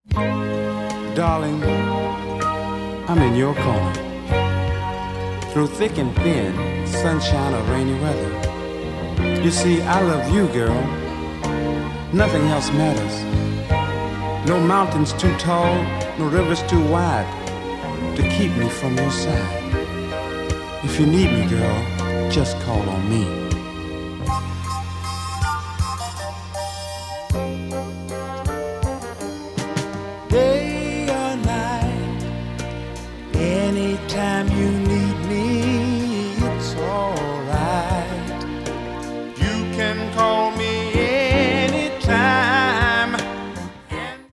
Darling, I'm in your corner. Through thick and thin, sunshine or rainy weather. You see, I love you, girl. Nothing else matters. No mountains too tall, no rivers too wide to keep me from your side. If you need me, girl, just call on me. Day or night, anytime you